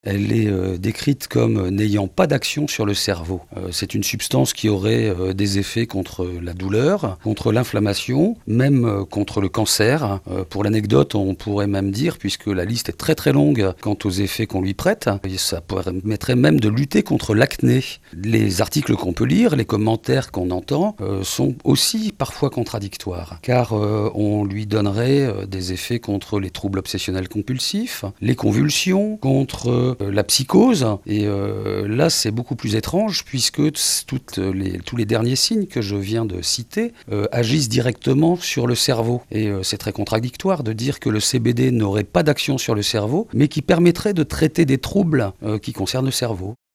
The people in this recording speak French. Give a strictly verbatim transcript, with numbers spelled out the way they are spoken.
Elle est euh, décrite comme n'ayant pas d'action sur le cerveau. Euh, c'est une substance qui aurait euh, des effets contre la douleur, contre l'inflammation, même euh, contre le cancer. Euh, pour l'anecdote, on pourrait même dire, puisque la liste est très très longue quant aux effets qu'on lui prête, et ça permettrait même de lutter contre l'acné. Les articles qu'on peut lire, les commentaires qu'on entend, euh, sont aussi parfois contradictoires, car euh, on lui donnerait euh, des effets contre les troubles obsessionnels compulsifs, les convulsions, contre euh, la psychose, et euh, là c'est beaucoup plus étrange puisque toutes les, tous les derniers signes que je viens de citer euh, agissent directement sur le cerveau. Et euh, c'est très contradictoire de dire que le C B D n'aurait pas d'action sur le cerveau, mais qui permettrait de traiter des troubles euh, qui concernent le cerveau.